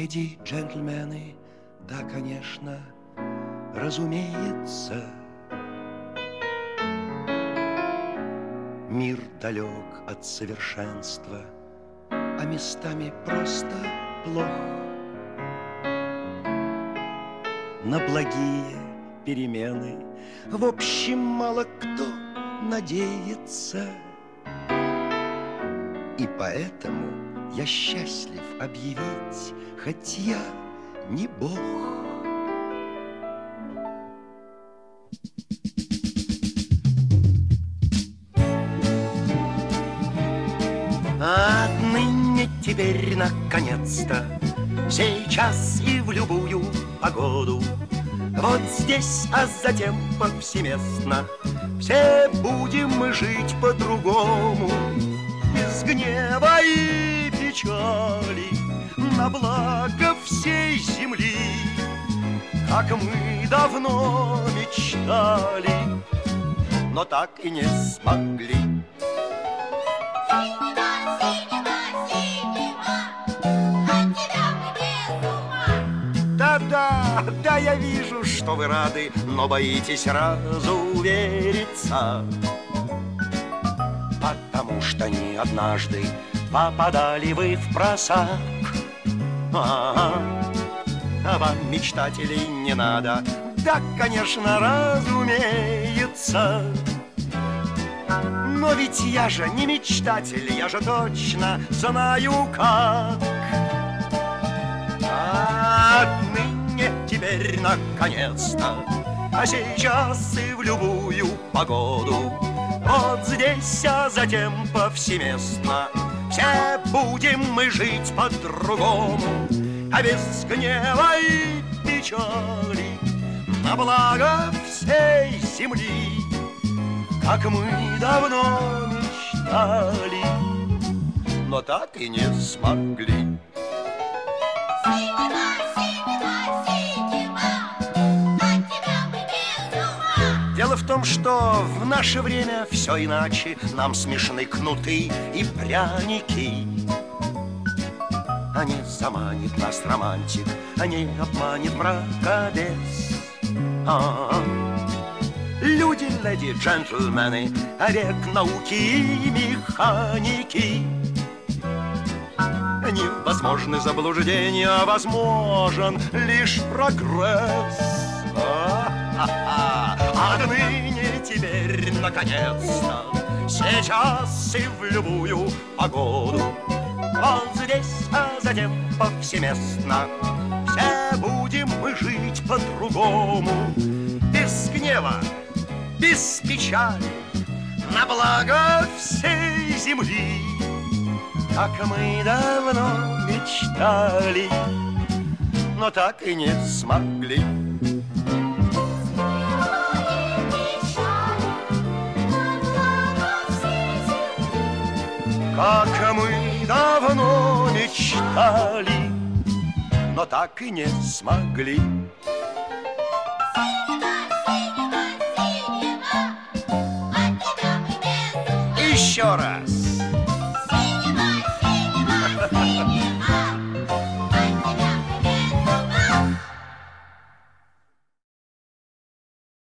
Леди, джентльмены, да, конечно, разумеется, мир далек от совершенства, а местами просто плох. На благие перемены в общем мало кто надеется. И поэтому я счастлив объявить, хоть я не Бог. Отныне теперь наконец-то, сейчас и в любую погоду, вот здесь, а затем повсеместно, все будем мы жить по-другому. Без гнева и печали, на благо всей земли, как мы давно мечтали, но так и не смогли. Да, я вижу, что вы рады, но боитесь разувериться, потому что не однажды попадали вы в просак. А вам, мечтателей, не надо, да, конечно, разумеется. Но ведь я же не мечтатель, я же точно знаю как. Отныне теперь наконец-то, а сейчас и в любую погоду, вот здесь, а затем повсеместно, все будем мы жить по-другому, а без гнева и печали, на благо всей земли, как мы давно мечтали, но так и не смогли. Дело в том, что в наше время все иначе. Нам смешны кнуты и пряники. А не заманит нас романтик, а не обманет мракобес. Люди, леди, джентльмены, век науки и механики. Невозможны заблуждения, а возможен лишь прогресс. Отныне теперь, наконец-то, сейчас и в любую погоду, вот здесь, а затем повсеместно, все будем мы жить по-другому. Без гнева, без печали, на благо всей земли, как мы давно мечтали, но так и не смогли. Как мы давно мечтали, но так и не смогли. Еще раз.